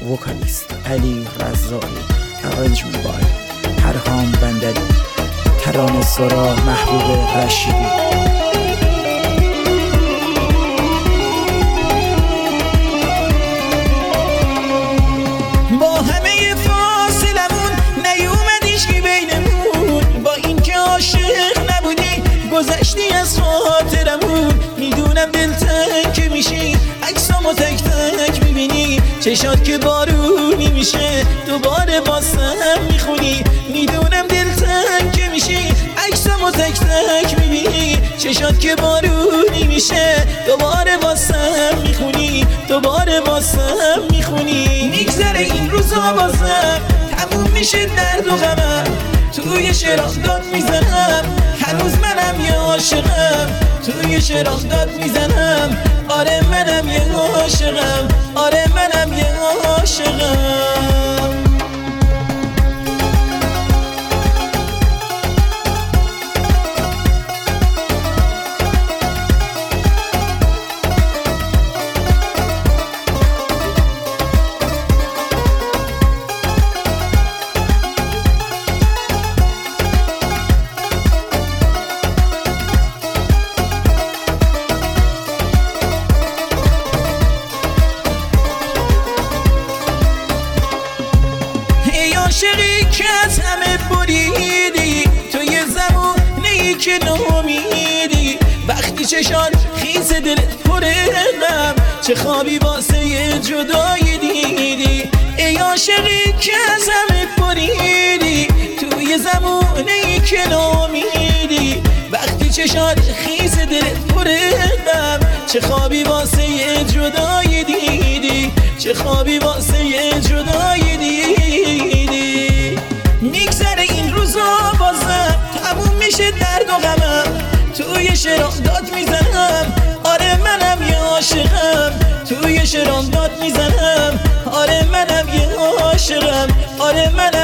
وکالیست علی رضایی، ارنجمنت بای پرهام بندری، ترانه سرا محبوب رشیدی. با همه فاصلمون نیومدیش که بینمون، با این که عاشق نبودی گذشتی از خاطرمون. میدونم دل تنگ که میشی، عکسامو تک تک میبینی، چشات که بارونی میشه دوباره باسم میخونی. میدونم دل تنگ که میشی، عکسامو تک تک میبینی، چشات که بارونی میشه دوباره باسم میخونی، دوباره باسم میخونی. میگذره این روزا بازم تموم میشه درد و غمم، توی شعرام داد میزنم هنوز منم یه عاشقم، توی شعرام داد میزنم آره منم یه عاشقم، آره منم یه عاشقم. عاشقی که از همه بریدی، تو یه زمانه‌ای که نامیدی، وقتی چشان خیس دلت پر غم، چه خوابی واسه جدایی دیدی. ای عاشقی که از همه بریدی، تو یه زمانه‌ای که نامیدی، وقتی چشان خیس دلت پر غم، چه خوابی واسه جدایی دیدی، چه خوابی واسه جدایی دیدی. میگذره این روزا بازم تموم میشه درد و غمم، توی شعرام داد میزنم آره منم یه عاشقم، توی شعرام داد میزنم آره منم یه عاشقم، آره منم